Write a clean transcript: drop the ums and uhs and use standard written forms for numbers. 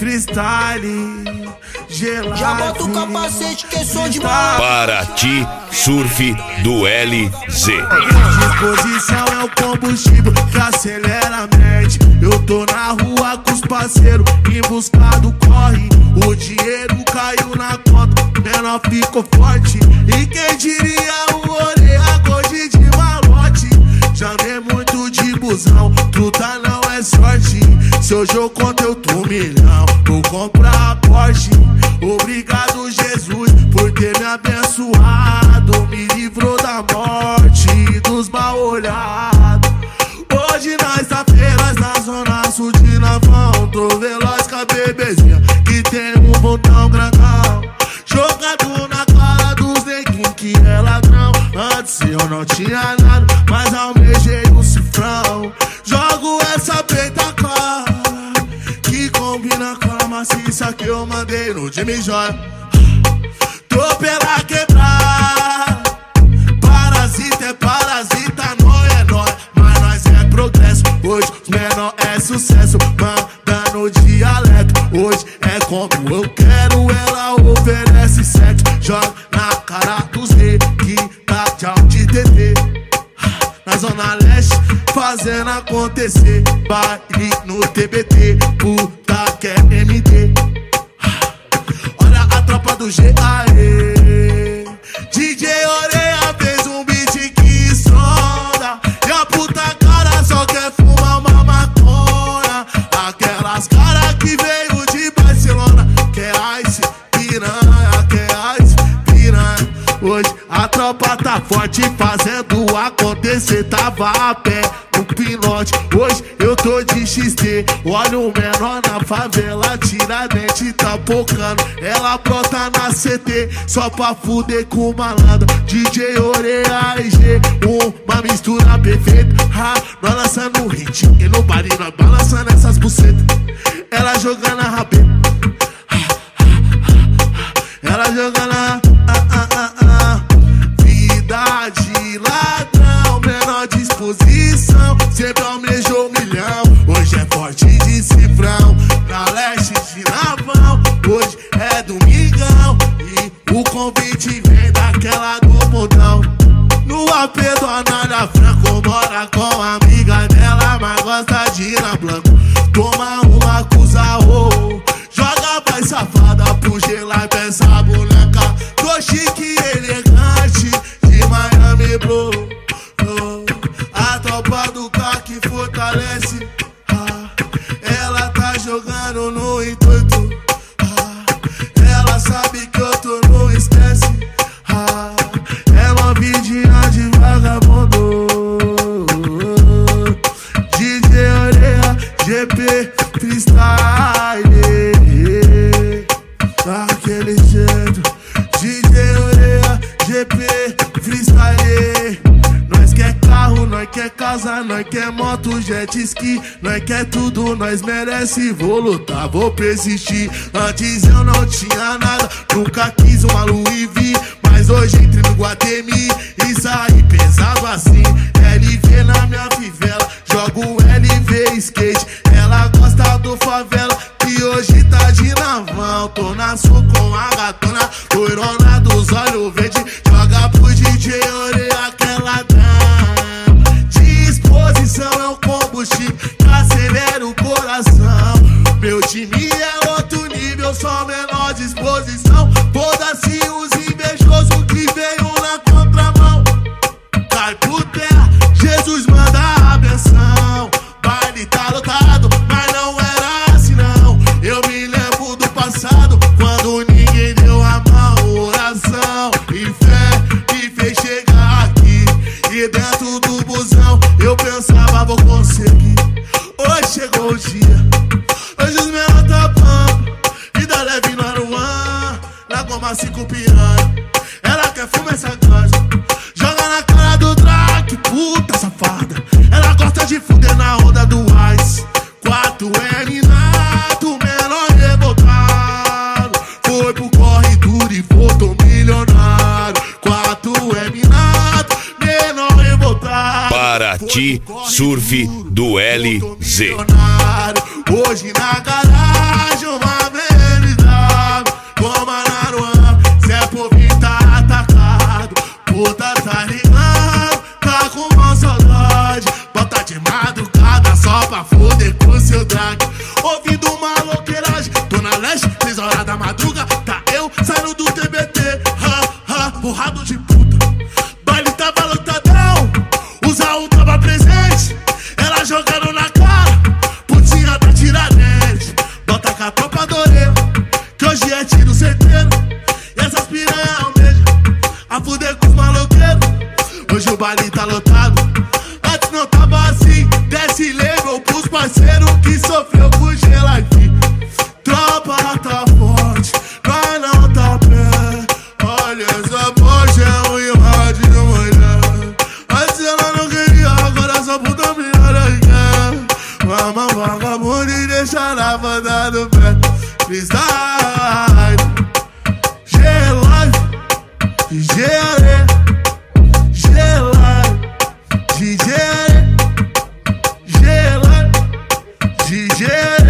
freestyle gelado. Já bota o capacete que é som de bala. Paraty Surf do LZ. Disposição é o combustível que acelera a mente. Eu tô na rua com os parceiros em busca do corre. O dinheiro caiu na conta, menor ficou forte. E quem diria o orelha hoje de malote. Já dei muito de busão, truta não é sorte. Se hoje eu conto eu tô milhão, vou comprar a Porsche. Obrigado Jesus por ter me abençoado, me livrou da morte e dos mal olhados. Hoje na sexta-feira na zona sul de Navão, tô veloz com a bebezinha que tem um botão grandão. Jogado na cara dos neguinhos que é ladrão. Antes eu não tinha nada, mas almejei um cifrão. Jogo essa peita clara que combina com a maciça que eu mandei no Jimmy Joy. Tô pela quebrada, parasita é parasita, não é nóis, mas nós é progresso. Hoje os menor é sucesso, mandando dialeto. Hoje é como eu quero, ela oferece sexo. Joga na cara dos reis que tá tchau de TT. Na zona leste, fazendo acontecer. Baile no TBT, puta que é MD. Olha a tropa do G, aê. DJ Oreia fez um beat que sonda. E a puta cara só quer fumar uma maconha. Aquelas caras que veio de Barcelona. Quer ice, piranha, quer ice, piranha. Hoje a tropa tá forte fazendo acontecer. Tava a pé no pinote, hoje eu tô de XT. Olha o menor na favela, Tiradentes tá pocando. Ela brota na CT, só pra fuder com o malandro. DJ Oreia e G, uma mistura perfeita. Nós lançando hit, e no baile nós balançando essas bucetas. Ela jogando a rabeta, ela jogando a vida de ladrão, menor disposição, sempre almejou um milhão. Hoje é forte de cifrão, na leste de Navão. Hoje é domingão e o convite vem daquela do montão. No AP do Anália Franco, mora com a amiga dela, mas gosta de ir na Blanco. Toma uma acusa, joga pra safada pro gelar dessa boneca. Tô chique e elegante de Miami Blue. A tropa do CAC fortalece. Ela tá jogando no intuito. Ela sabe que eu tô no esquece. É uma vidinha de vagabundo. DJ Oreia, GP freestyle daquele jeito. DJ Oreia, GP freestyle. Nós quer carro, nós quer casa, nós quer moto, jet ski. Nós quer tudo, nós merece. Vou lutar, vou persistir. Antes eu não tinha nada, nunca quis uma Louis V. Mas hoje entrei no Guatemi e saí pesado assim. LV na minha fivela, jogo LV skate. Ela gosta do favela, que hoje tá de Navão. Tô na sul com a gatona, loirona dos olhos verde. Joga pro DJ Oreia aquela dama. Disposição é o combustível que acelera o coração. Meu time é outro nível, só menor disposição. Foda-se os invejosos que veio na contramão. Cai por terra, Jesus manda a benção. Baile tá lotado, mas não era assim não. Eu me lembro do passado, quando ninguém deu a mão. Oração e fé me fez chegar aqui. E dentro do busão eu pensava, vou conseguir. Hoje chegou o dia, hoje os menores tá pampa. Vida leve no Aruan, na goma 5 piranha. Ela quer fumar essa ganja, joga na cara do Drake, puta safada. Ela gosta de fuder na onda do Ice. 4M nato, menor revoltado. Foi pro corre duro e voltou milionário. 4M nato, menor revoltado. Paraty Surf do LZ. Hoje na garagem, pé. Freestyle, G-Live, DJ Are, G-Live, DJ Are, G-Live, DJ Are.